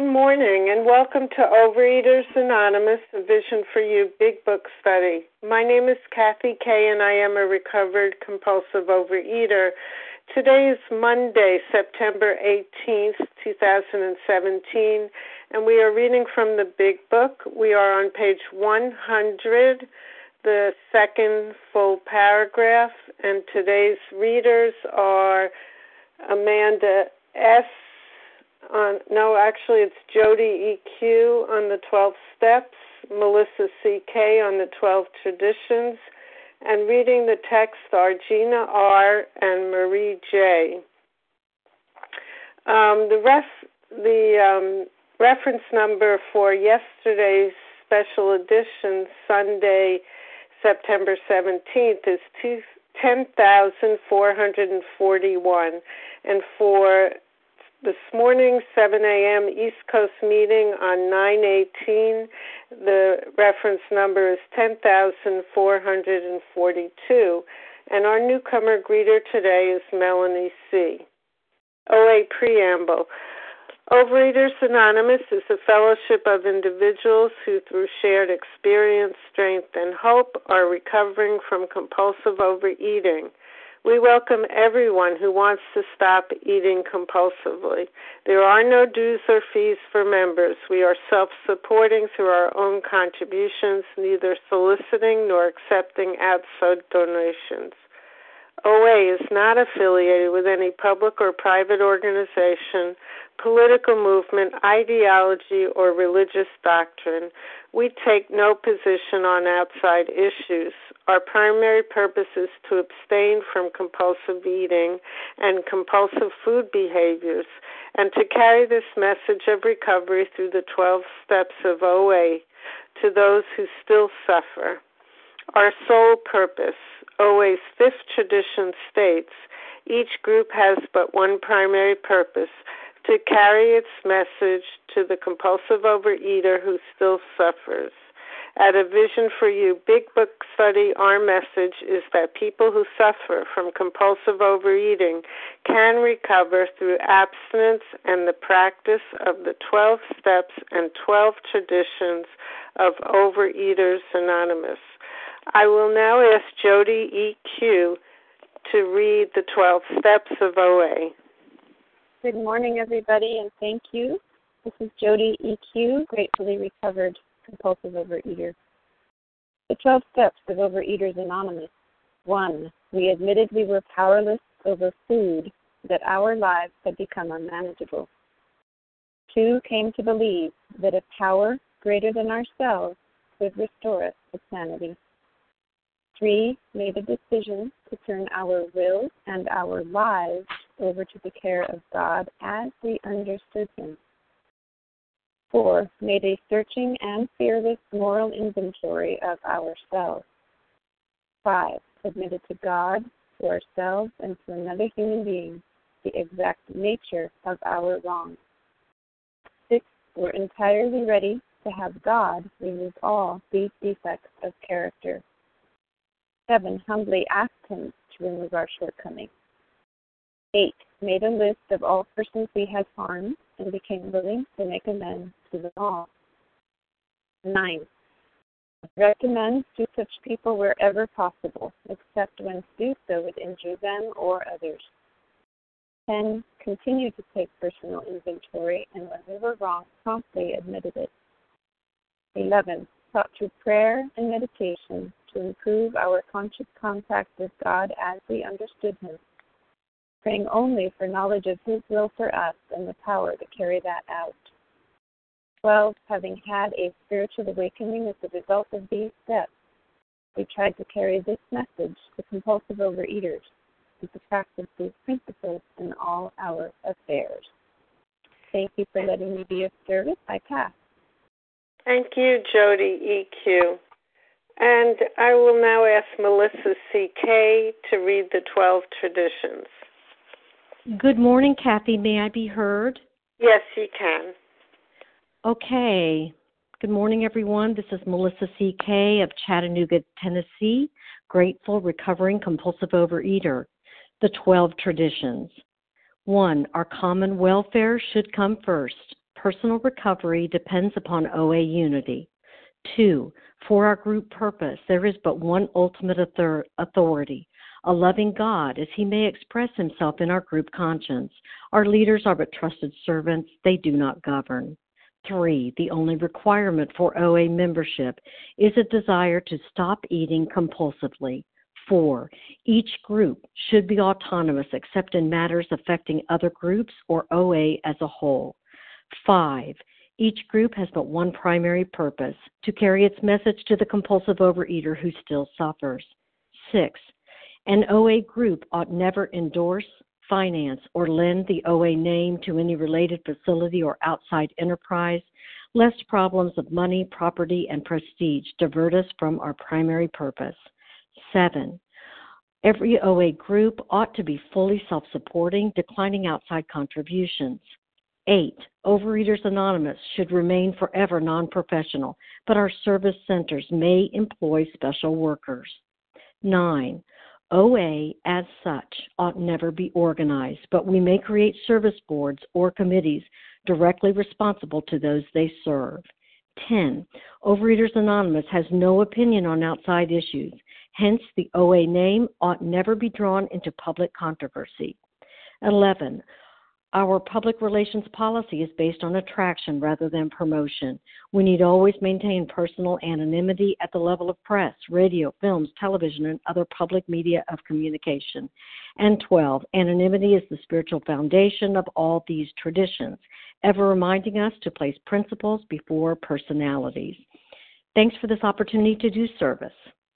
morning, and welcome to Overeaters Anonymous, A Vision for You Big Book Study. My name is Kathy Kay, and I am a recovered compulsive overeater. Today is Monday, September 18th, 2017, and we are reading from the Big Book. We are on page 100, the second full paragraph, and today's readers are Amanda S. It's Jody EQ on the 12 Steps, Melissa CK on the 12 Traditions, and reading the text are Gina R. and Marie J. The reference number for yesterday's special edition, Sunday, September 17th, is 10,441, and for this morning, 7 a.m. East Coast meeting on 9/18, the reference number is 10,442, and our newcomer greeter today is Melanie C. OA Preamble. Overeaters Anonymous is a fellowship of individuals who, through shared experience, strength, and hope, are recovering from compulsive overeating. We welcome everyone who wants to stop eating compulsively. There are no dues or fees for members. We are self-supporting through our own contributions, neither soliciting nor accepting outside donations. OA is not affiliated with any public or private organization, political movement, ideology, or religious doctrine. We take no position on outside issues. Our primary purpose is to abstain from compulsive eating and compulsive food behaviors, and to carry this message of recovery through the 12 steps of OA to those who still suffer. Our sole purpose, OA's fifth tradition states, each group has but one primary purpose, to carry its message to the compulsive overeater who still suffers. At A Vision for You Big Book Study, our message is that people who suffer from compulsive overeating can recover through abstinence and the practice of the 12 steps and 12 traditions of Overeaters Anonymous. I will now ask Jody EQ to read the 12 steps of OA. Good morning, everybody, and thank you. This is Jody EQ, gratefully recovered compulsive overeater. The 12 steps of Overeaters Anonymous. 1. We admitted we were powerless over food, that our lives had become unmanageable. 2. Came to believe that a power greater than ourselves could restore us to sanity. 3. Made a decision to turn our will and our lives over to the care of God as we understood Him. 4. Made a searching and fearless moral inventory of ourselves. 5. Admitted to God, to ourselves, and to another human being the exact nature of our wrongs. 6. Were entirely ready to have God remove all these defects of character. 7. Humbly asked Him to remove our shortcomings. 8. Made a list of all persons we had harmed and became willing to make amends to them all. 9. Recommend to such people wherever possible, except when to do so would injure them or others. 10. Continue to take personal inventory, and when we were wrong, promptly admitted it. 11. Taught through prayer and meditation to improve our conscious contact with God as we understood Him, praying only for knowledge of His will for us and the power to carry that out. 12. Having had a spiritual awakening as a result of these steps, we tried to carry this message to compulsive overeaters and to practice these principles in all our affairs. Thank you for letting me be of service. I pass. Thank you, Jody EQ. And I will now ask Melissa CK to read the 12 traditions. Good morning, Kathy. May I be heard? Yes, you can. Okay. Good morning, everyone. This is Melissa CK of Chattanooga, Tennessee, grateful, recovering, compulsive overeater. The 12 traditions. 1. Our common welfare should come first. personal recovery depends upon OA unity. 2, for our group purpose, there is but one ultimate authority, a loving God, as he may express himself in our group conscience. Our leaders are but trusted servants. They do not govern. 3, the only requirement for OA membership is a desire to stop eating compulsively. 4, each group should be autonomous except in matters affecting other groups or OA as a whole. 5, each group has but one primary purpose, to carry its message to the compulsive overeater who still suffers. 6, an OA group ought never endorse, finance, or lend the OA name to any related facility or outside enterprise, lest problems of money, property, and prestige divert us from our primary purpose. 7, every OA group ought to be fully self-supporting, declining outside contributions. 8, Overeaters Anonymous should remain forever non-professional, but our service centers may employ special workers. 9, OA as such ought never be organized, but we may create service boards or committees directly responsible to those they serve. 10, Overeaters Anonymous has no opinion on outside issues. Hence, the OA name ought never be drawn into public controversy. 11, our public relations policy is based on attraction rather than promotion. We need always maintain personal anonymity at the level of press, radio, films, television, and other public media of communication. And 12, anonymity is the spiritual foundation of all these traditions, ever reminding us to place principles before personalities. Thanks for this opportunity to do service.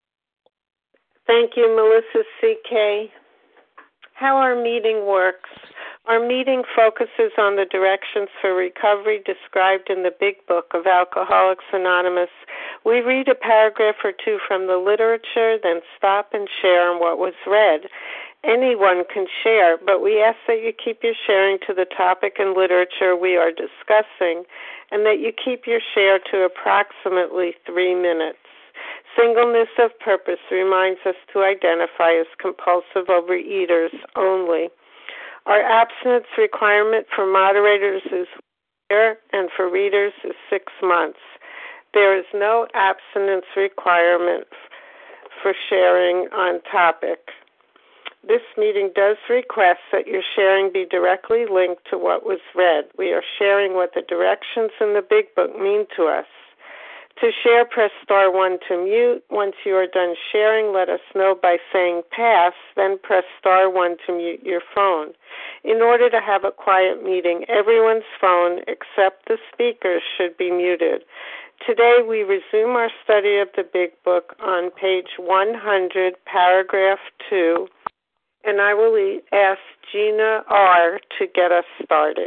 Thank you, Melissa C.K. How our meeting works. Our meeting focuses on the directions for recovery described in the Big Book of Alcoholics Anonymous. We read a paragraph or two from the literature, then stop and share on what was read. Anyone can share, but we ask that you keep your sharing to the topic and literature we are discussing, and that you keep your share to approximately 3 minutes. Singleness of purpose reminds us to identify as compulsive overeaters only. Our abstinence requirement for moderators is 1 year and for readers is 6 months. There is no abstinence requirement for sharing on topic. This meeting does request that your sharing be directly linked to what was read. We are sharing what the directions in the Big Book mean to us. To share, press star 1 to mute. Once you are done sharing, let us know by saying pass, then press star 1 to mute your phone. In order to have a quiet meeting, everyone's phone except the speaker's should be muted. Today we resume our study of the Big Book on page 100, paragraph 2, and I will ask Gina R. to get us started.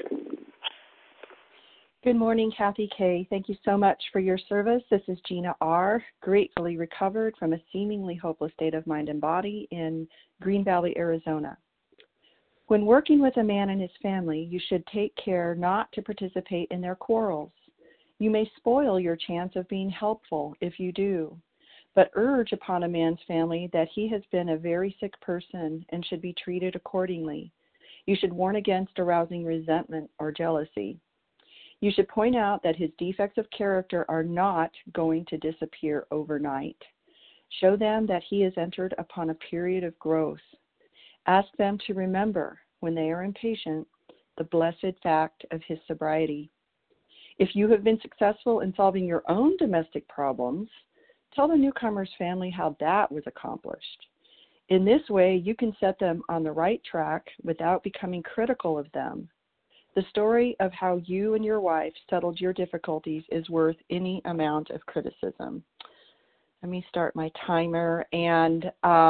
Good morning, Kathy K. Thank you so much for your service. This is Gina R., gratefully recovered from a seemingly hopeless state of mind and body in Green Valley, Arizona. When working with a man and his family, you should take care not to participate in their quarrels. You may spoil your chance of being helpful if you do, but urge upon a man's family that he has been a very sick person and should be treated accordingly. You should warn against arousing resentment or jealousy. You should point out that his defects of character are not going to disappear overnight. Show them that he has entered upon a period of growth. Ask them to remember, when they are impatient, the blessed fact of his sobriety. If you have been successful in solving your own domestic problems, tell the newcomer's family how that was accomplished. In this way, you can set them on the right track without becoming critical of them. The story of how you and your wife settled your difficulties is worth any amount of criticism. Let me start my timer. And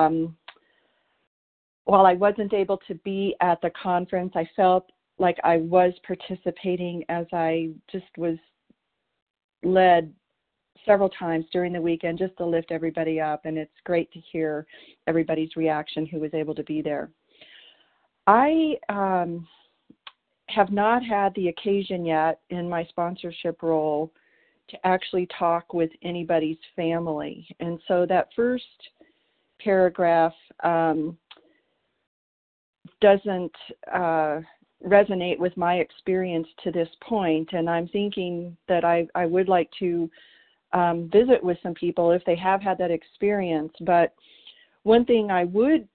while I wasn't able to be at the conference, I felt like I was participating as I just was led several times during the weekend just to lift everybody up. And it's great to hear everybody's reaction who was able to be there. I have not had the occasion yet in my sponsorship role to actually talk with anybody's family. And so that first paragraph doesn't resonate with my experience to this point, and I'm thinking that I would like to visit with some people if they have had that experience. But one thing I would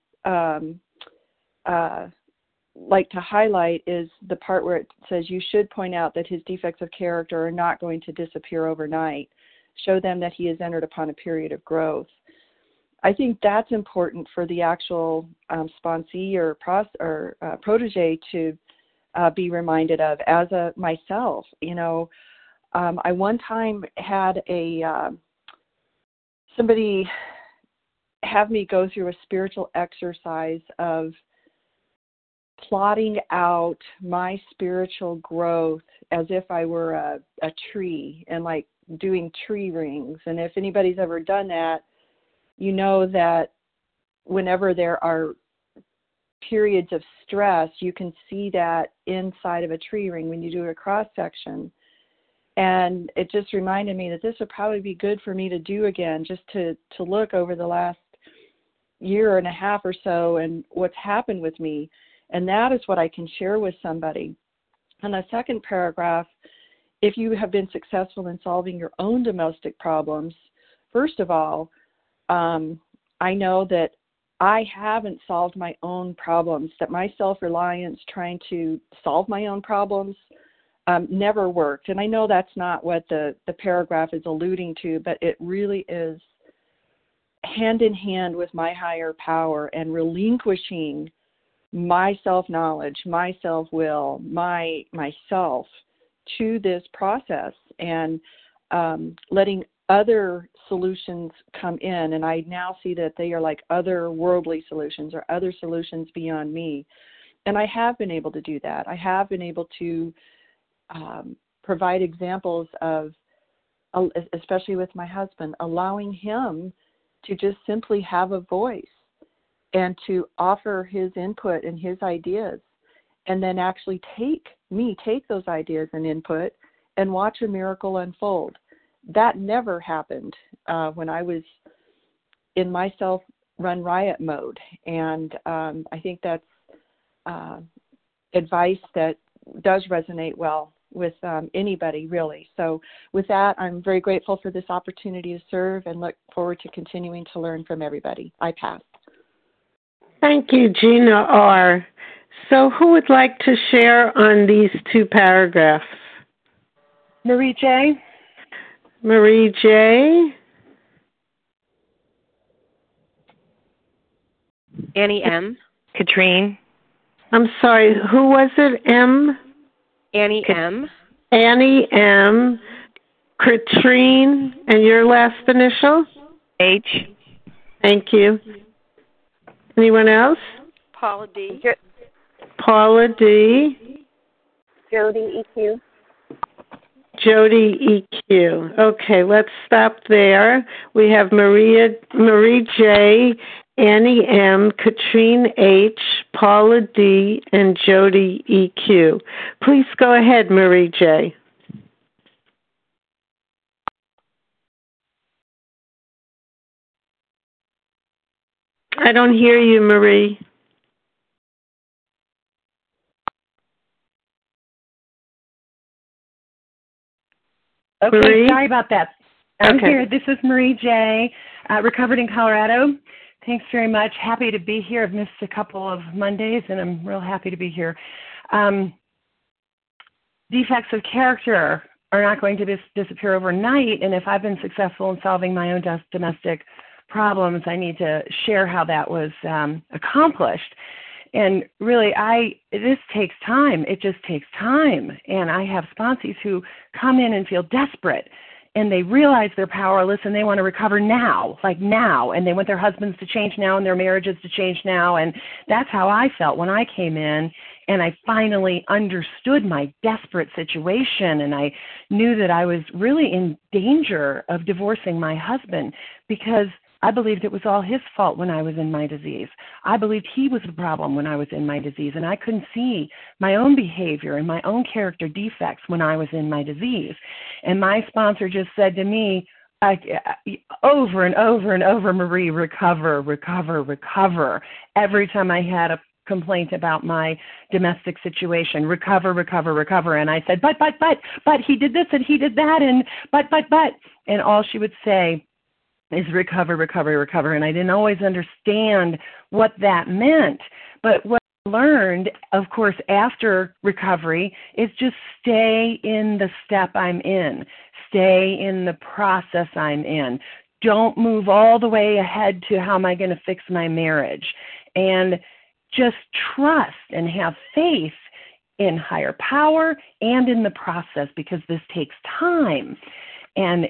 like to highlight is the part where it says you should point out that his defects of character are not going to disappear overnight. Show them that he has entered upon a period of growth. I think that's important for the actual sponsee or protege to be reminded of. As myself, I one time had somebody have me go through a spiritual exercise of plotting out my spiritual growth as if I were a tree, and like doing tree rings. And if anybody's ever done that, you know that whenever there are periods of stress, you can see that inside of a tree ring when you do a cross section. And it just reminded me that this would probably be good for me to do again, just to look over the last year and a half or so and what's happened with me. And that is what I can share with somebody. And the second paragraph, if you have been successful in solving your own domestic problems, first of all, I know that I haven't solved my own problems, that my self-reliance trying to solve my own problems never worked. And I know that's not what the paragraph is alluding to, but it really is hand in hand with my higher power and relinquishing my self-knowledge, my self-will, myself to this process, and letting other solutions come in. And I now see that they are like other worldly solutions or other solutions beyond me. And I have been able to do that. I have been able to provide examples of, especially with my husband, allowing him to just simply have a voice and to offer his input and his ideas, and then actually take those ideas and input and watch a miracle unfold. That never happened when I was in my self-run riot mode. And I think that's advice that does resonate well with anybody, really. So with that, I'm very grateful for this opportunity to serve and look forward to continuing to learn from everybody. I pass. Thank you, Gina R. So who would like to share on these two paragraphs? Marie J. Marie J. Annie M. Katrine. I'm sorry, who was it? M? Annie M. Annie M. Katrine, and your last initial? H. Thank you. Anyone else? Paula D. Paula D. Jody EQ. Jody EQ. Okay, let's stop there. We have Marie J., Annie M., Katrine H., Paula D., and Jody EQ. Please go ahead, Marie J. I don't hear you, Marie. Okay, Marie? Sorry about that. I'm here. This is Marie J., recovered in Colorado. Thanks very much. Happy to be here. I've missed a couple of Mondays, and I'm real happy to be here. Defects of character are not going to disappear overnight, and if I've been successful in solving my own domestic problems, I need to share how that was accomplished. And really, this takes time. It just takes time. And I have sponsees who come in and feel desperate, and they realize they're powerless, and they want to recover now, like now. And they want their husbands to change now and their marriages to change now. And that's how I felt when I came in, and I finally understood my desperate situation. And I knew that I was really in danger of divorcing my husband because I believed it was all his fault when I was in my disease. I believed he was the problem when I was in my disease, and I couldn't see my own behavior and my own character defects when I was in my disease. And my sponsor just said to me over and over and over, Marie, recover, recover, recover. Every time I had a complaint about my domestic situation, recover. And I said, but, he did this and he did that, and but. And all she would say is recover. And I didn't always understand what that meant. But what I learned, of course, after recovery is just stay in the step I'm in. Stay in the process I'm in. Don't move all the way ahead to how am I going to fix my marriage. And just trust and have faith in higher power and in the process, because this takes time. And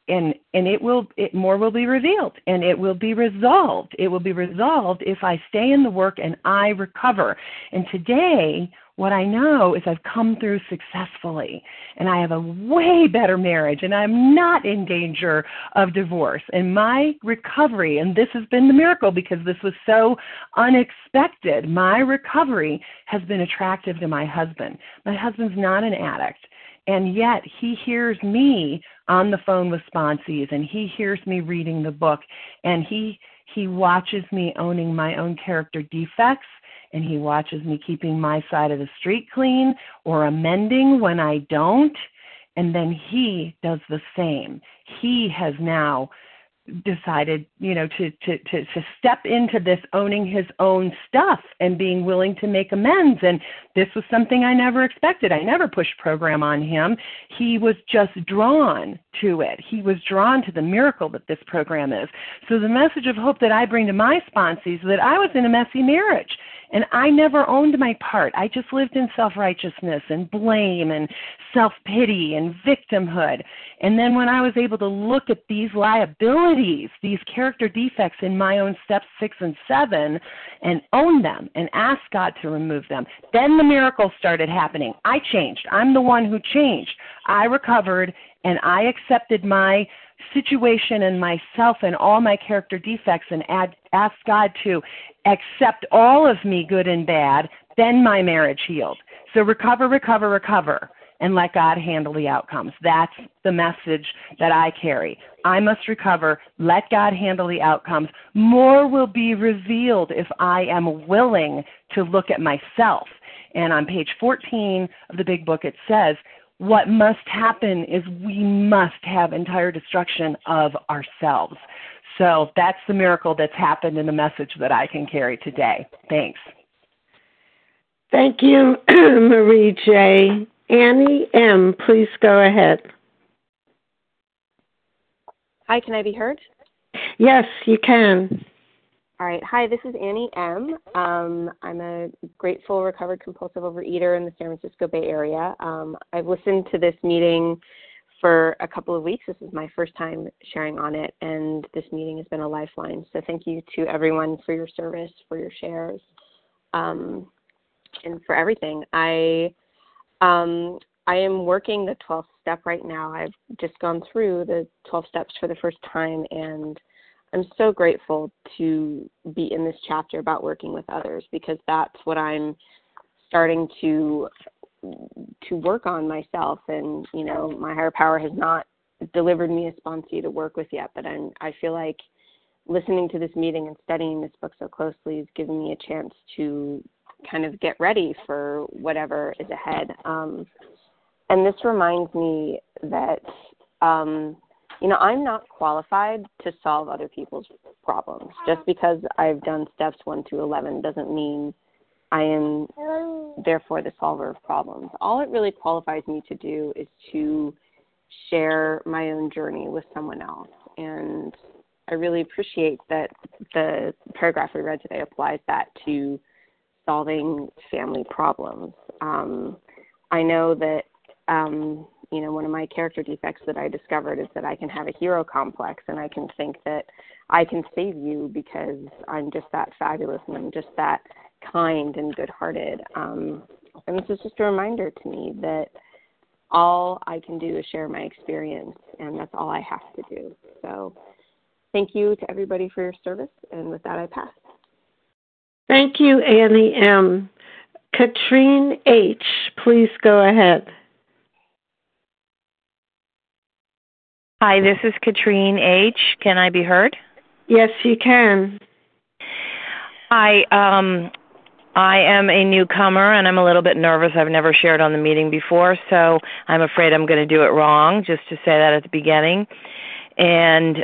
more will be revealed, and it will be resolved. It will be resolved if I stay in the work and I recover. And today, what I know is I've come through successfully, and I have a way better marriage, and I'm not in danger of divorce. And my recovery, and this has been the miracle because this was so unexpected, my recovery has been attractive to my husband. My husband's not an addict. And yet he hears me on the phone with sponsees, and he hears me reading the book, and he watches me owning my own character defects, and he watches me keeping my side of the street clean or amending when I don't, and then he does the same. He has now decided, to step into this owning his own stuff and being willing to make amends. And this was something I never expected. I never pushed program on him. He was just drawn to it. He was drawn to the miracle that this program is. So the message of hope that I bring to my sponsees is that I was in a messy marriage, and I never owned my part. I just lived in self-righteousness and blame and self-pity and victimhood. And then when I was able to look at these liabilities, these character defects in my own steps 6 and 7, and own them and ask God to remove them, then the miracle started happening. I changed. I'm the one who changed. I recovered, and I accepted my situation and myself and all my character defects, and asked God to accept all of me, good and bad. Then my marriage healed. So recover, and let God handle the outcomes. That's the message that I carry. I must recover, let God handle the outcomes. More will be revealed if I am willing to look at myself. And on page 14 of the big book, it says, what must happen is we must have entire destruction of ourselves. So that's the miracle that's happened in the message that I can carry today. Thanks. Thank you, Marie J. Annie M., please go ahead. Hi, can I be heard? Yes, you can. All right. Hi, this is Annie M. I'm a grateful, recovered compulsive overeater in the San Francisco Bay Area. I've listened to this meeting for a couple of weeks. This is my first time sharing on it, and this meeting has been a lifeline. So thank you to everyone for your service, for your shares, and for everything. I am working the 12th step right now. I've just gone through the 12 steps for the first time, and I'm so grateful to be in this chapter about working with others, because that's what I'm starting to work on myself. And, my higher power has not delivered me a sponsee to work with yet, but I feel like listening to this meeting and studying this book so closely is giving me a chance to kind of get ready for whatever is ahead. And this reminds me that, I'm not qualified to solve other people's problems. Just because I've done steps 1 to 11 doesn't mean I am therefore the solver of problems. All it really qualifies me to do is to share my own journey with someone else. And I really appreciate that the paragraph we read today applies that to solving family problems. I know that, one of my character defects that I discovered is that I can have a hero complex, and I can think that I can save you because I'm just that fabulous and I'm just that kind and good-hearted. And this is just a reminder to me that all I can do is share my experience, and that's all I have to do. So thank you to everybody for your service, and with that, I pass. Thank you, Annie M. Katrine H., please go ahead. Hi, this is Katrine H. Can I be heard? Yes, you can. Hi. I am a newcomer, and I'm a little bit nervous. I've never shared on the meeting before, so I'm afraid I'm going to do it wrong, just to say that at the beginning. And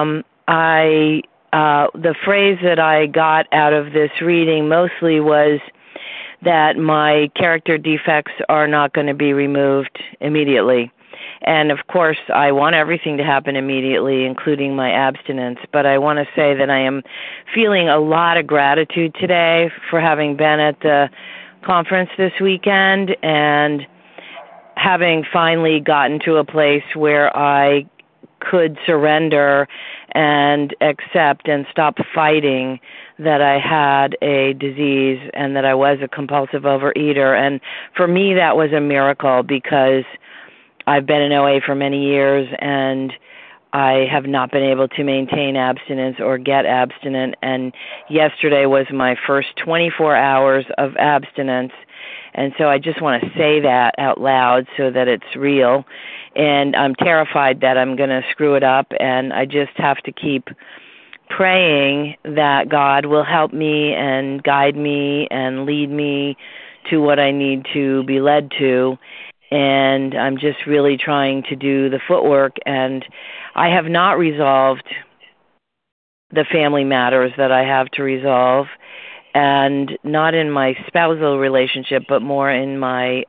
the phrase that I got out of this reading mostly was that my character defects are not going to be removed immediately. And of course, I want everything to happen immediately, including my abstinence. But I want to say that I am feeling a lot of gratitude today for having been at the conference this weekend and having finally gotten to a place where I could surrender and accept and stop fighting that I had a disease and that I was a compulsive overeater. And for me, that was a miracle because I've been in OA for many years and I have not been able to maintain abstinence or get abstinent. And yesterday was my first 24 hours of abstinence. And so I just want to say that out loud so that it's real. And I'm terrified that I'm going to screw it up, and I just have to keep praying that God will help me and guide me and lead me to what I need to be led to. And I'm just really trying to do the footwork, and I have not resolved the family matters that I have to resolve, and not in my spousal relationship, but more in my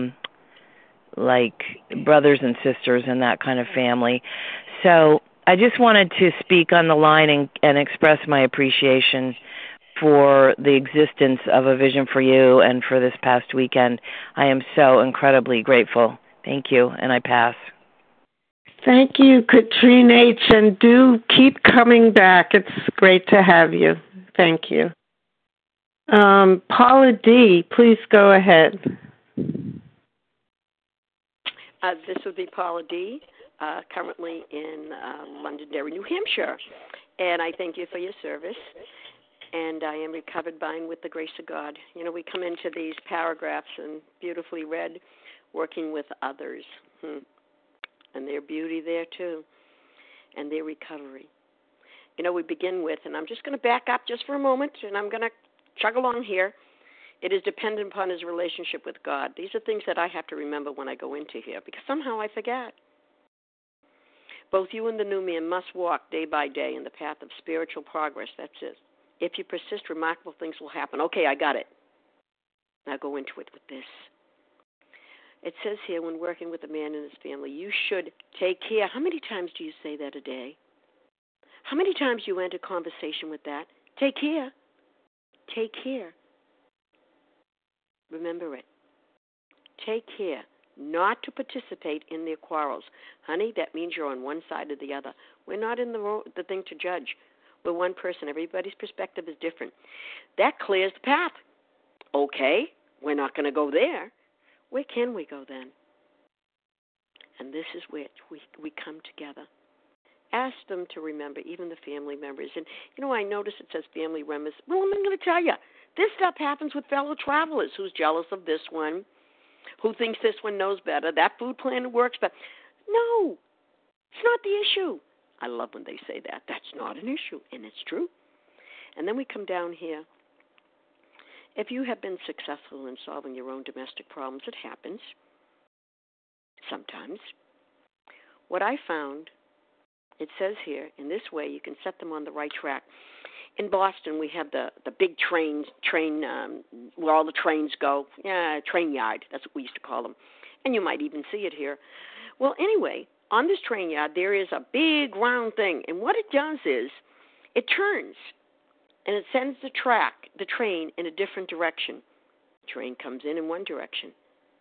like brothers and sisters and that kind of family. So I just wanted to speak on the line and express my appreciation for the existence of A Vision for You and for this past weekend. I am so incredibly grateful. Thank you, and I pass. Thank you, Katrine H., and do keep coming back. It's great to have you. Thank you. Paula D., please go ahead. This would be Paula D., currently in Londonderry, New Hampshire. And I thank you for your service. And I am recovered by and with the grace of God. You know, we come into these paragraphs and beautifully read, working with others. And their beauty there, too, and their recovery. You know, we begin with, and I'm just going to back up just for a moment, and I'm going to chug along here. It is dependent upon his relationship with God. These are things that I have to remember when I go into here, because somehow I forget. Both you and the new man must walk day by day in the path of spiritual progress. That's it. If you persist, remarkable things will happen. Okay, I got it. Now go into it with this. It says here, when working with a man and his family, you should take care. How many times do you say that a day? How many times do you enter conversation with that? Take care. Take care. Remember it. Take care not to participate in their quarrels. Honey, that means you're on one side or the other. We're not in the thing to judge. We're one person. Everybody's perspective is different. That clears the path. Okay, we're not going to go there. Where can we go then? And this is where we come together. Ask them to remember, even the family members. And, you know, I notice it says family members. Well, I'm going to tell you, this stuff happens with fellow travelers who's jealous of this one, who thinks this one knows better, that food plan works better. No, it's not the issue. I love when they say that. That's not an issue, and it's true. And then we come down here. If you have been successful in solving your own domestic problems, it happens sometimes. What I found, it says here, in this way you can set them on the right track. In Boston, we have the big train where all the trains go. Yeah, train yard, that's what we used to call them. And you might even see it here. Well, anyway, on this train yard, there is a big round thing. And what it does is it turns, and it sends the train in a different direction. The train comes in one direction.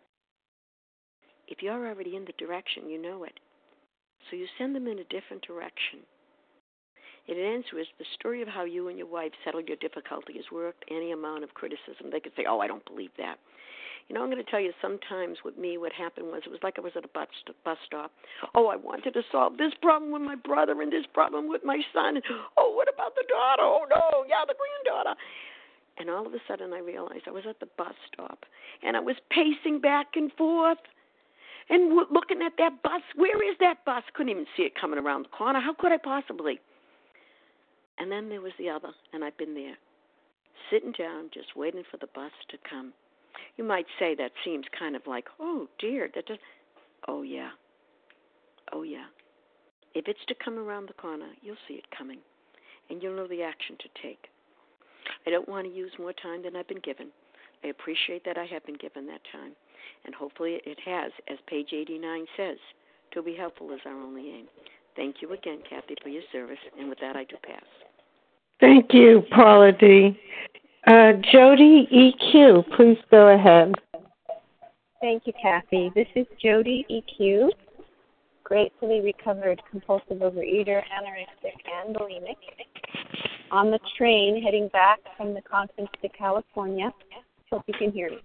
If you're already in the direction, you know it. So you send them in a different direction. It ends with the story of how you and your wife settled your difficulty is worth any amount of criticism. They could say, oh, I don't believe that. You know, I'm going to tell you sometimes with me what happened was it was like I was at a bus stop. Oh, I wanted to solve this problem with my brother and this problem with my son. Oh, what about the daughter? Oh, no, yeah, the granddaughter. And all of a sudden I realized I was at the bus stop, and I was pacing back and forth and looking at that bus. Where is that bus? Couldn't even see it coming around the corner. How could I possibly? And then there was the other, and I've been there. sitting down, just waiting for the bus to come. You might say that seems kind of like, oh, dear. Oh, yeah. Oh, yeah. If it's to come around the corner, you'll see it coming, and you'll know the action to take. I don't want to use more time than I've been given. I appreciate that I have been given that time, and hopefully it has, as page 89 says, to be helpful is our only aim. Thank you again, Kathy, for your service, and with that, I do pass. Thank you, Paula D. Jody EQ, please go ahead. Thank you, Kathy. This is Jody EQ, gratefully recovered compulsive overeater, anorexic, and bulimic, on the train heading back from the conference to California. Hope you can hear me.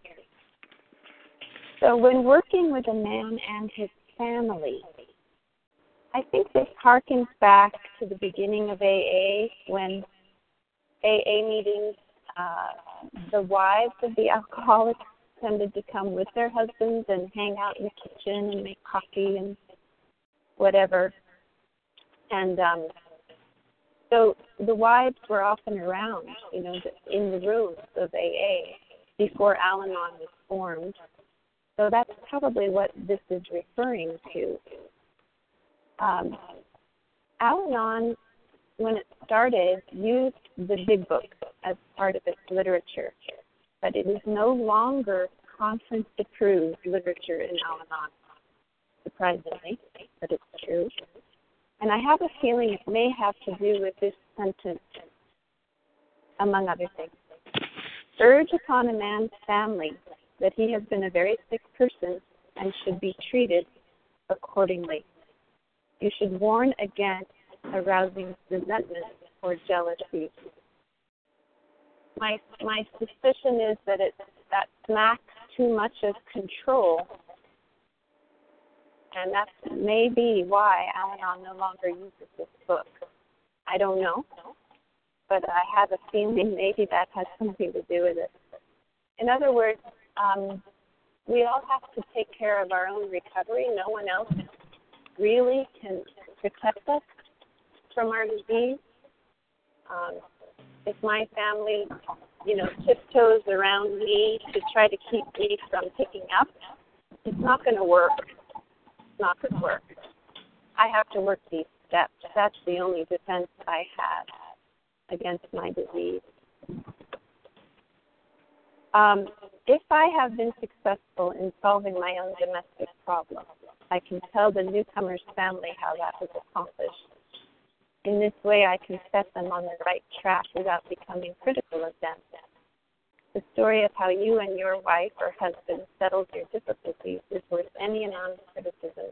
So when working with a man and his family, I think this harkens back to the beginning of AA, when AA meetings, the wives of the alcoholics tended to come with their husbands and hang out in the kitchen and make coffee and whatever. And so the wives were often around, in the rooms of AA before Al-Anon was formed. So that's probably what this is referring to. Al-Anon, when it started, used the Big Book as part of its literature, but it is no longer conference-approved literature in Al-Anon, surprisingly, but it's true. And I have a feeling it may have to do with this sentence, among other things. Urge upon a man's family that he has been a very sick person and should be treated accordingly. You should warn against arousing resentment or jealousy. My suspicion is that that smacks too much of control, and that may be why Al-Anon no longer uses this book. I don't know, but I have a feeling maybe that has something to do with it. In other words, we all have to take care of our own recovery. No one else really can protect us from our disease. If my family, tiptoes around me to try to keep me from picking up, it's not going to work. It's not going to work. I have to work these steps. That's the only defense I have against my disease. If I have been successful in solving my own domestic problems, I can tell the newcomer's family how that was accomplished. In this way, I can set them on the right track without becoming critical of them. The story of how you and your wife or husband settled your difficulties is worth any anonymous criticism.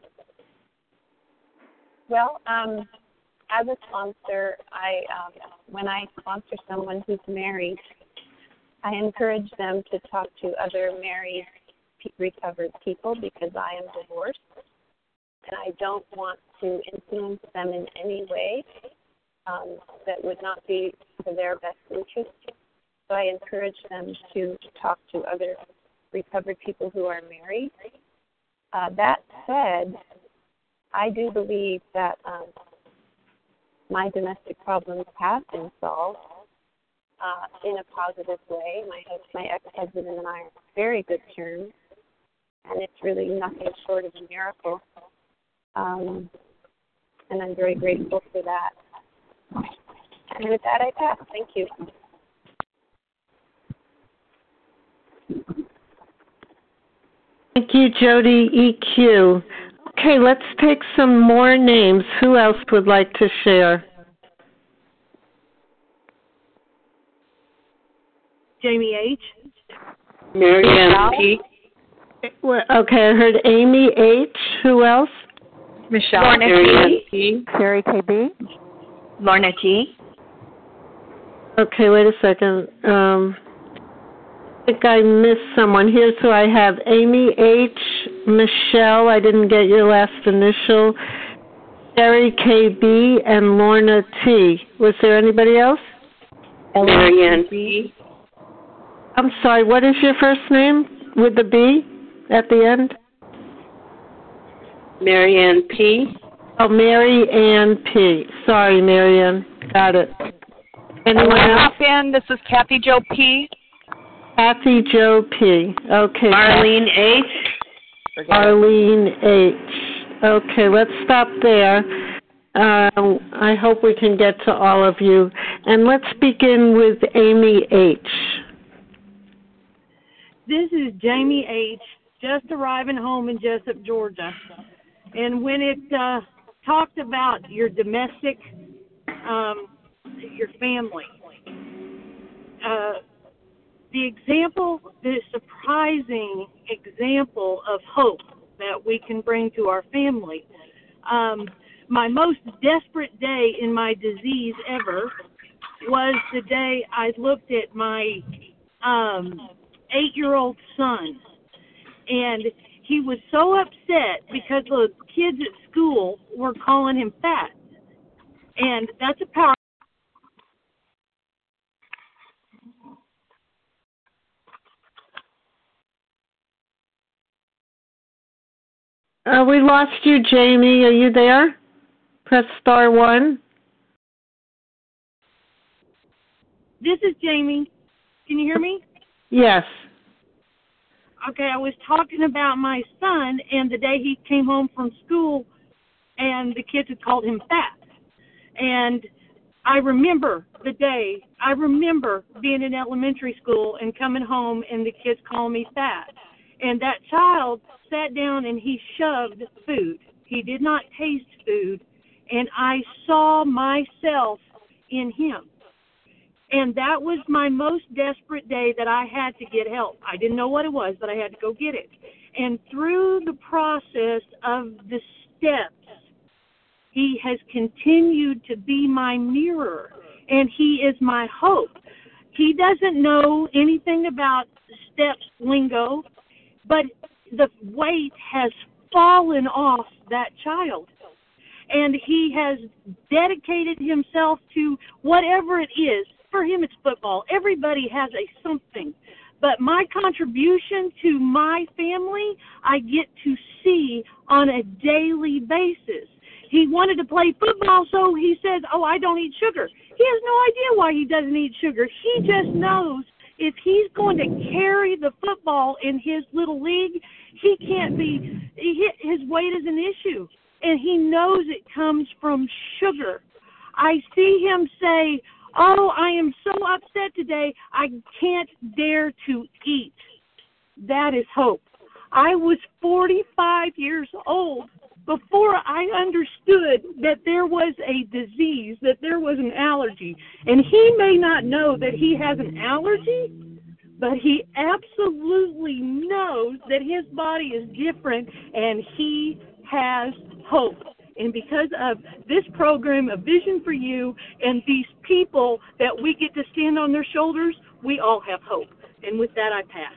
Well, as a sponsor, when I sponsor someone who's married, I encourage them to talk to other married, recovered people because I am divorced, and I don't want to influence them in any way that would not be for their best interest. So I encourage them to talk to other recovered people who are married. That said, I do believe that my domestic problems have been solved in a positive way. My ex-husband and I are very good terms, and it's really nothing short of a miracle. And I'm very grateful for that. And with that, I pass. Thank you. Thank you, Jody EQ. Okay, let's take some more names. Who else would like to share? Jamie H. Marianne P. Okay, I heard Amy H. Who else? Michelle. Lorna T. Sherry KB. Lorna T. Okay, wait a second. I think I missed someone. Here's who I have. Amy H. Michelle, I didn't get your last initial. Sherry KB and Lorna T. Was there anybody else? Marianne P. I'm sorry, what is your first name with the B at the end? Marianne P. Oh, Mary Ann P. Sorry, Mary Ann. Got it. Anyone else? In. This is Kathy Jo P. Kathy Jo P. Okay. Arlene H. Arlene H. Okay, let's stop there. I hope we can get to all of you. And let's begin with Amy H. This is Jamie H., just arriving home in Jessup, Georgia. And when it talked about your domestic, your family, the surprising example of hope that we can bring to our family. My most desperate day in my disease ever was the day I looked at my 8-year-old son, and he was so upset because the kids at school were calling him fat, and that's a power. We lost you, Jamie. Are you there? Press star 1. This is Jamie. Can you hear me? Yes. Okay, I was talking about my son and the day he came home from school and the kids had called him fat. And I remember the day. I remember being in elementary school and coming home and the kids calling me fat. And that child sat down and he shoved food. He did not taste food. And I saw myself in him. And that was my most desperate day that I had to get help. I didn't know what it was, but I had to go get it. And through the process of the steps, he has continued to be my mirror, and he is my hope. He doesn't know anything about steps lingo, but the weight has fallen off that child. And he has dedicated himself to whatever it is. For him, it's football. Everybody has a something. But my contribution to my family, I get to see on a daily basis. He wanted to play football, so he says, I don't eat sugar. He has no idea why he doesn't eat sugar. He just knows if he's going to carry the football in his little league, he can't be, his weight is an issue. And he knows it comes from sugar. I see him say, I am so upset today, I can't dare to eat. That is hope. I was 45 years old before I understood that there was a disease, that there was an allergy. And he may not know that he has an allergy, but he absolutely knows that his body is different and he has hope. And because of this program, A Vision for You, and these people that we get to stand on their shoulders, we all have hope. And with that, I pass.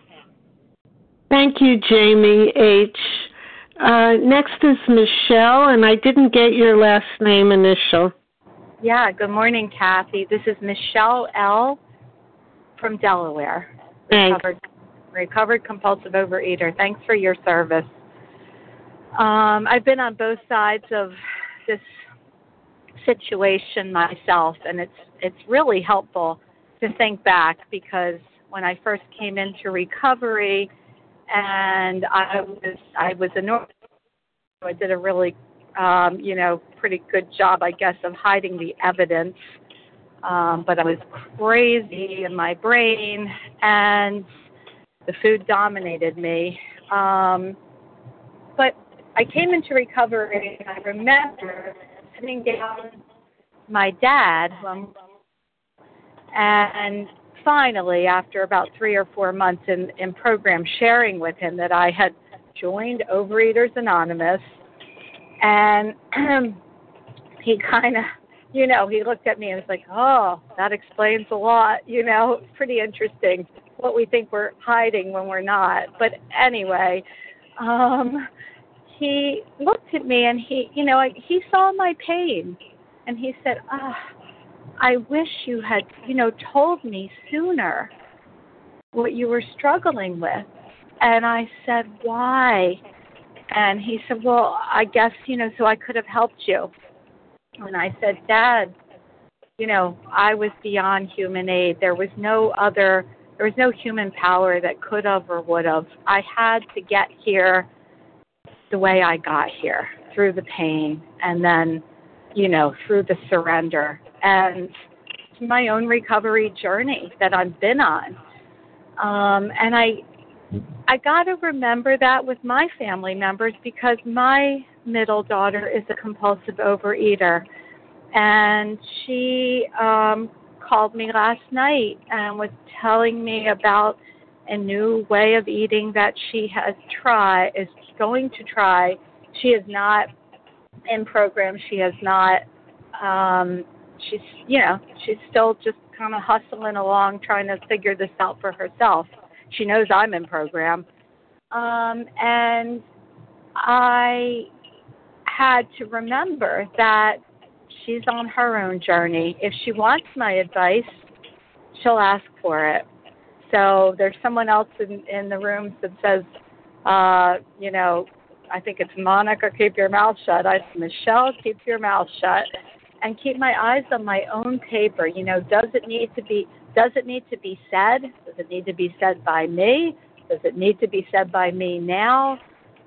Thank you, Jamie H. Next is Michelle, and I didn't get your last name initial. Yeah, good morning, Kathy. This is Michelle L. from Delaware. Recovered compulsive overeater. Thanks for your service. I've been on both sides of this situation myself, and it's really helpful to think back, because when I first came into recovery, and I was enormous, I did a really pretty good job, I guess, of hiding the evidence. But I was crazy in my brain, and the food dominated me. But I came into recovery, and I remember sitting down with my dad, and finally, after about 3 or 4 months in program, sharing with him that I had joined Overeaters Anonymous, and he kind of, he looked at me and was like, that explains a lot, pretty interesting what we think we're hiding when we're not. But anyway, he looked at me and he saw my pain, and he said, I wish you had, told me sooner what you were struggling with. And I said, why? And he said, well, I guess, so I could have helped you. And I said, Dad, I was beyond human aid. There was no human power that could have or would have. I had to get here the way I got here, through the pain and then, through the surrender and my own recovery journey that I've been on. And I got to remember that with my family members because my middle daughter is a compulsive overeater. And she called me last night and was telling me about a new way of eating that she is going to try. She is not in program. She has not, she's still just kind of hustling along trying to figure this out for herself. She knows I'm in program. And I had to remember that she's on her own journey. If she wants my advice, she'll ask for it. So there's someone else in the room that says, I think it's Monica, keep your mouth shut. Michelle, keep your mouth shut. And keep my eyes on my own paper. Does it need to be said? Does it need to be said by me? Does it need to be said by me now?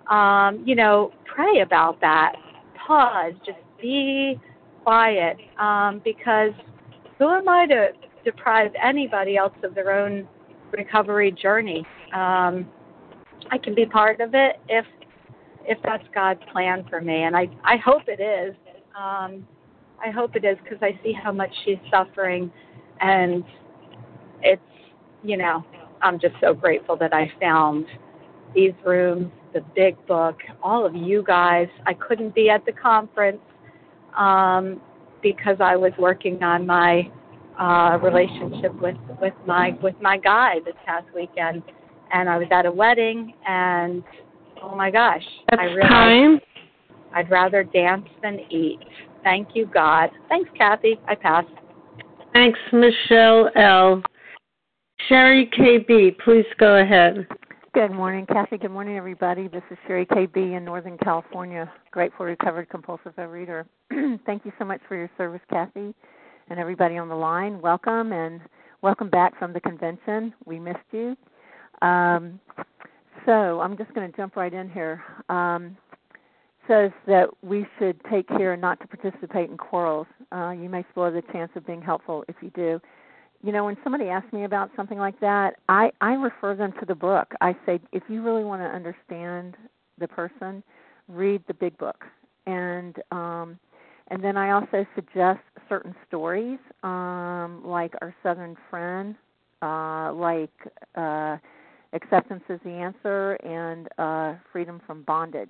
Pray about that. Pause. Just be quiet. Because who am I to deprive anybody else of their own recovery journey? I can be part of it if that's God's plan for me, and I hope it is. I hope it is because I see how much she's suffering, and it's, I'm just so grateful that I found these rooms, the big book, all of you guys. I couldn't be at the conference because I was working on my relationship with my guy this past weekend, and I was at a wedding, and oh my gosh, I realized I'd rather dance than eat. Thank you, God. Thanks, Kathy. I pass. Thanks, Michelle L. Sherry KB, please go ahead. Good morning, Kathy. Good morning, everybody. This is Sherry KB in Northern California, grateful recovered compulsive overeater. Thank you so much for your service, Kathy, and everybody on the line. Welcome, and welcome back from the convention. We missed you. So I'm just going to jump right in here. Says that we should take care not to participate in quarrels. You may spoil the chance of being helpful if you do. When somebody asks me about something like that, I refer them to the book. I say, if you really want to understand the person, read the big book. And then I also suggest certain stories, like Our Southern Friend, like Acceptance is the Answer, and Freedom from Bondage.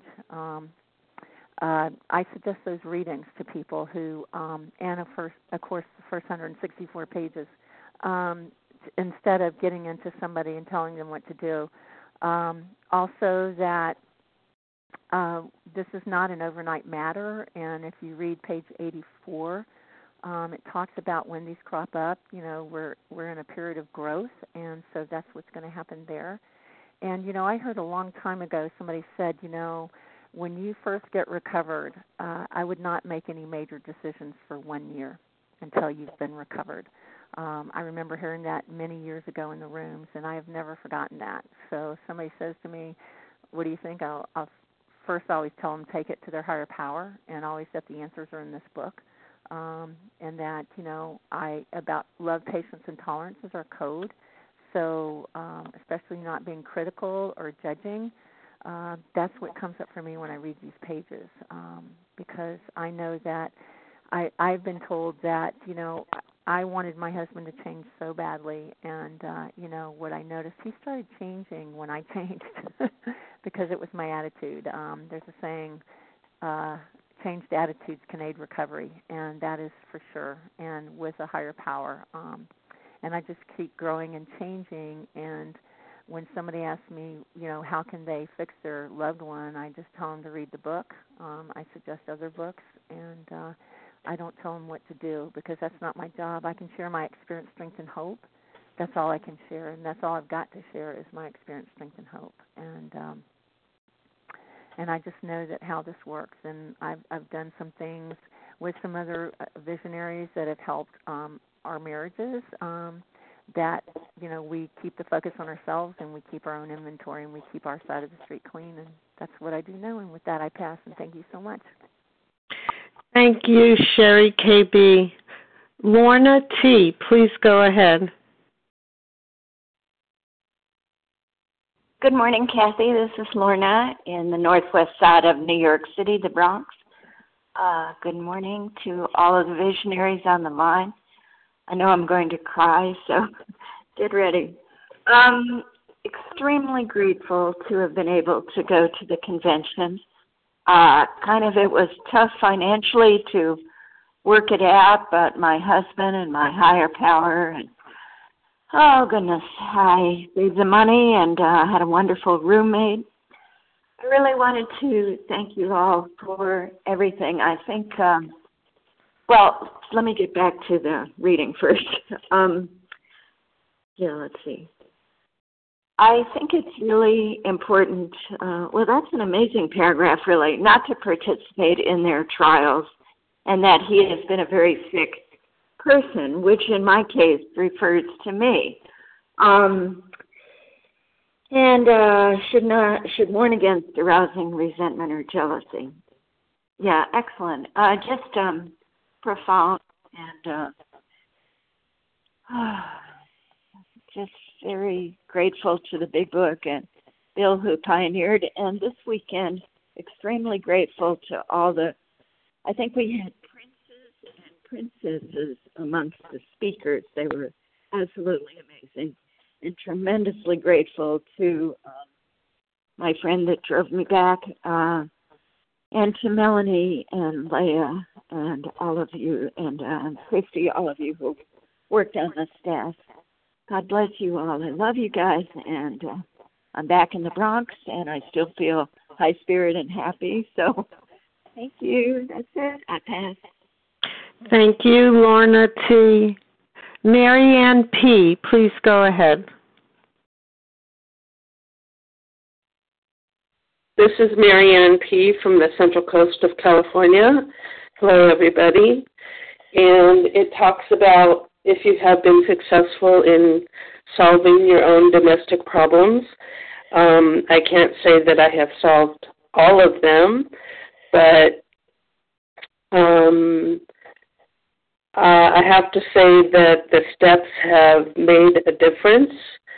I suggest those readings to people who, and of course, the first 164 pages, instead of getting into somebody and telling them what to do. Also that this is not an overnight matter, and if you read page 84, it talks about when these crop up. We're in a period of growth, and so that's what's going to happen there. And, I heard a long time ago somebody said, when you first get recovered, I would not make any major decisions for 1 year until you've been recovered. I remember hearing that many years ago in the rooms, and I have never forgotten that. So if somebody says to me, what do you think? I'll first always tell them take it to their higher power, and always that the answers are in this book. And that, about love, patience, and tolerance is our code. So especially not being critical or judging, that's what comes up for me when I read these pages, because I know that I've been told that, I wanted my husband to change so badly, and, what I noticed, he started changing when I changed because it was my attitude. There's a saying, changed attitudes can aid recovery, and that is for sure, and with a higher power. And I just keep growing and changing, and when somebody asks me, how can they fix their loved one, I just tell them to read the book. I suggest other books, and I don't tell them what to do because that's not my job. I can share my experience, strength, and hope. That's all I can share, and that's all I've got to share is my experience, strength, and hope. And I just know that how this works, and I've done some things with some other visionaries that have helped our marriages, that, we keep the focus on ourselves and we keep our own inventory and we keep our side of the street clean. And that's what I do now. And with that, I pass. And thank you so much. Thank you, Sherry KB. Lorna T., please go ahead. Good morning, Kathy. This is Lorna in the northwest side of New York City, the Bronx. Good morning to all of the visionaries on the line. I know I'm going to cry, so get ready. Extremely grateful to have been able to go to the convention. It was tough financially to work it out, but my husband and my higher power, and oh goodness, I saved the money and had a wonderful roommate. I really wanted to thank you all for everything. I think, let me get back to the reading first. Let's see. I think it's really important, that's an amazing paragraph really, not to participate in their trials, and that he has been a very sick person, which in my case refers to me. Should warn against arousing resentment or jealousy. Yeah, excellent. Just profound and just very grateful to the Big Book and Bill who pioneered. And this weekend, extremely grateful to all I think we had princes and princesses amongst the speakers. They were absolutely amazing. And tremendously grateful to my friend that drove me back, and to Melanie and Leah and all of you, and Christy, all of you who worked on the staff. God bless you all. I love you guys, and I'm back in the Bronx, and I still feel high spirit and happy. So thank you. That's it. I pass. Thank you, Lorna T. Mary Ann P., please go ahead. This is Mary Ann P. from the Central Coast of California. Hello, everybody. And it talks about if you have been successful in solving your own domestic problems. I can't say that I have solved all of them, but I have to say that the steps have made a difference.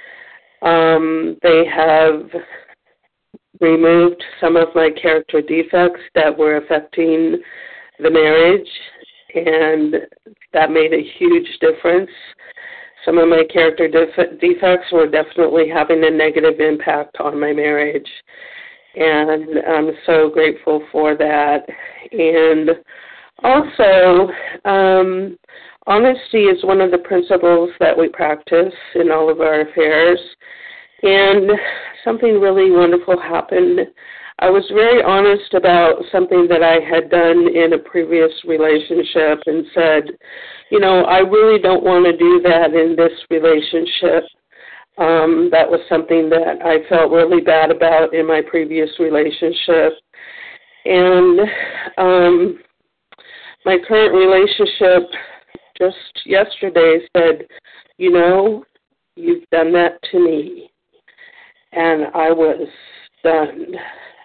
They have removed some of my character defects that were affecting the marriage, and that made a huge difference. Some of my character defects were definitely having a negative impact on my marriage, and I'm so grateful for that. And also, honesty is one of the principles that we practice in all of our affairs, and something really wonderful happened. I was very honest about something that I had done in a previous relationship and said, I really don't want to do that in this relationship. That was something that I felt really bad about in my previous relationship. And my current relationship just yesterday said, you've done that to me. And I was stunned.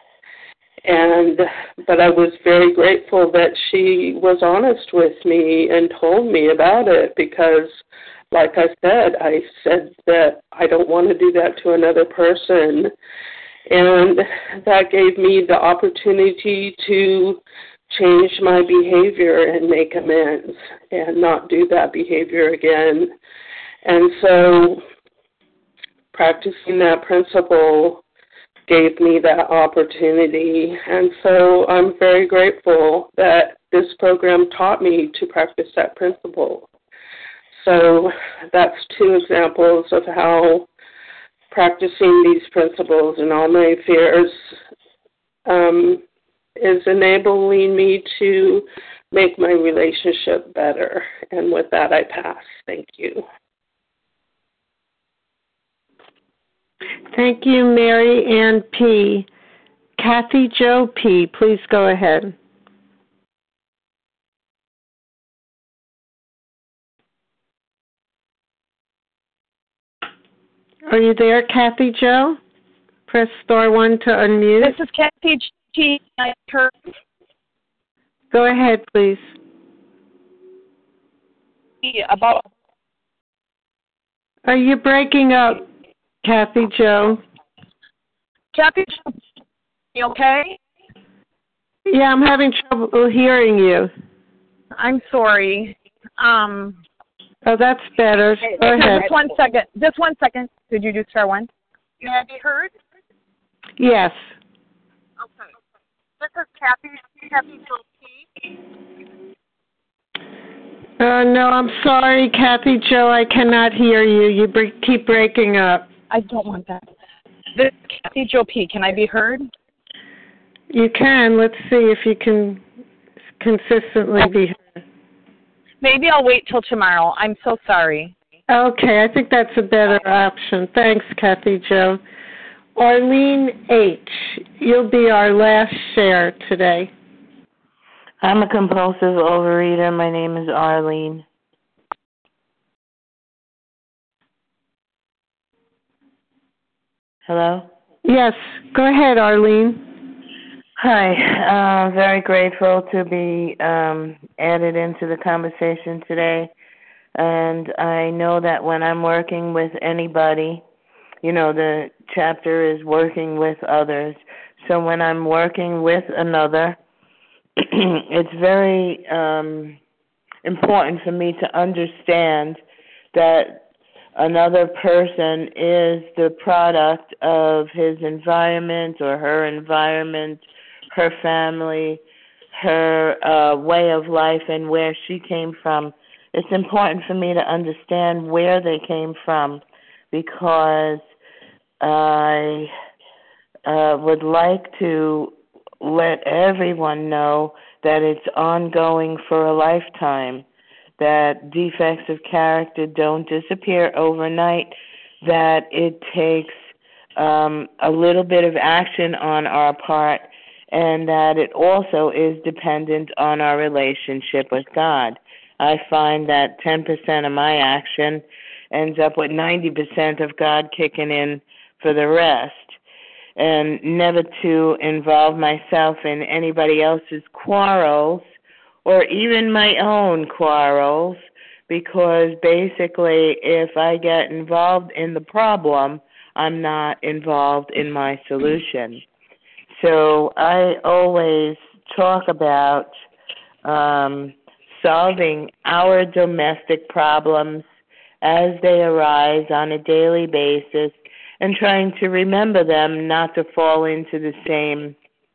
But I was very grateful that she was honest with me and told me about it because, like I said that I don't want to do that to another person. And that gave me the opportunity to change my behavior and make amends and not do that behavior again. And so practicing that principle gave me that opportunity. And so I'm very grateful that this program taught me to practice that principle. So that's two examples of how practicing these principles in all my affairs is enabling me to make my relationship better. And with that, I pass. Thank you. Thank you, Mary Ann P. Kathy Jo P., please go ahead. Are you there, Kathy Jo? Press star 1 to unmute. This is Kathy G. Go ahead, please. Are you breaking up, Kathy Jo? Kathy, you okay? Yeah, I'm having trouble hearing you. I'm sorry. Oh, that's better. Go ahead. Just one second. Did you do star 1? May I be heard? Yes. Okay. This is Kathy Jo P. No, I'm sorry, Kathy Jo. I cannot hear you. You keep breaking up. I don't want that. This is Kathy Jo P. Can I be heard? You can. Let's see if you can consistently be heard. Maybe I'll wait till tomorrow. I'm so sorry. Okay, I think that's a better option. Thanks, Kathy Jo. Arlene H., you'll be our last share today. I'm a compulsive overeater. My name is Arlene. Hello? Yes, go ahead, Arlene. Hi. Very grateful to be added into the conversation today. And I know that when I'm working with anybody, the chapter is working with others. So when I'm working with another, it's very important for me to understand that another person is the product of his environment or her environment, her family, her way of life, and where she came from. It's important for me to understand where they came from, because I would like to let everyone know that it's ongoing for a lifetime, that defects of character don't disappear overnight, that it takes a little bit of action on our part, and that it also is dependent on our relationship with God. I find that 10% of my action ends up with 90% of God kicking in for the rest. And never to involve myself in anybody else's quarrels or even my own quarrels, because basically if I get involved in the problem, I'm not involved in my solution. So I always talk about solving our domestic problems as they arise on a daily basis, and trying to remember them, not to fall into the same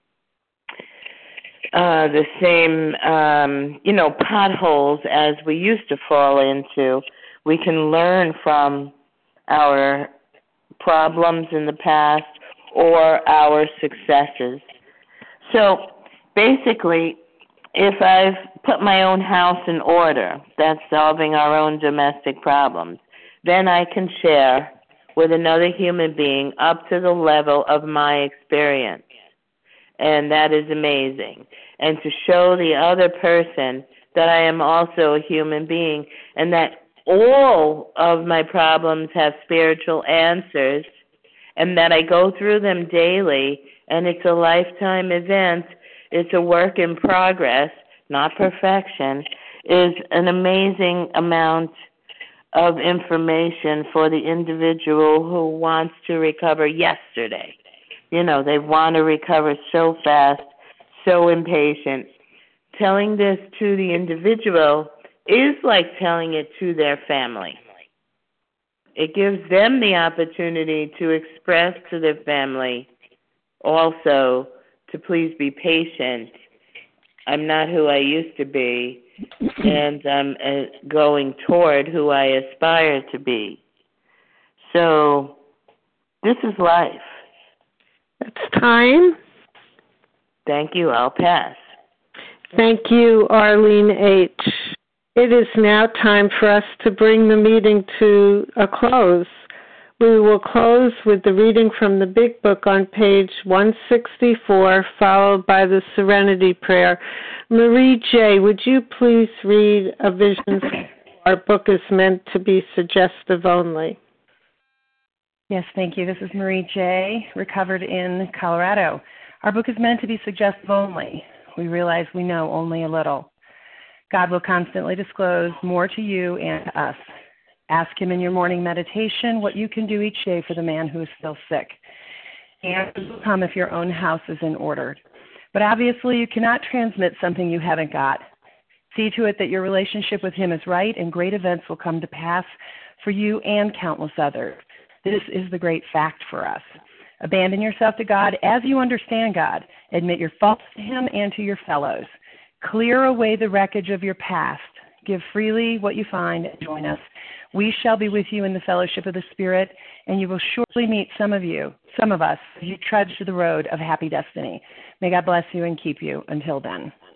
potholes as we used to fall into. We can learn from our problems in the past or our successes. So basically, if I've put my own house in order, that's solving our own domestic problems, then I can share with another human being up to the level of my experience. And that is amazing. And to show the other person that I am also a human being, and that all of my problems have spiritual answers, and that I go through them daily, and it's a lifetime event, it's a work in progress, not perfection, is an amazing amount of information for the individual who wants to recover yesterday. They want to recover so fast, so impatient. Telling this to the individual is like telling it to their family. It gives them the opportunity to express to their family also to please be patient. I'm not who I used to be, and I'm going toward who I aspire to be. So this is life. It's time. Thank you. I'll pass. Thank you, Arlene H. It is now time for us to bring the meeting to a close. We will close with the reading from the Big Book on page 164, followed by the Serenity Prayer. Marie J., would you please read A Vision? Our book is meant to be suggestive only. Yes, thank you. This is Marie J., recovered in Colorado. Our book is meant to be suggestive only. We realize we know only a little. God will constantly disclose more to you and to us. Ask him in your morning meditation what you can do each day for the man who is still sick. The answers will come if your own house is in order. But obviously, you cannot transmit something you haven't got. See to it that your relationship with him is right, and great events will come to pass for you and countless others. This is the great fact for us. Abandon yourself to God as you understand God. Admit your faults to him and to your fellows. Clear away the wreckage of your past. Give freely what you find and join us. We shall be with you in the fellowship of the Spirit, and you will surely meet some of us, as you trudge to the road of happy destiny. May God bless you and keep you until then.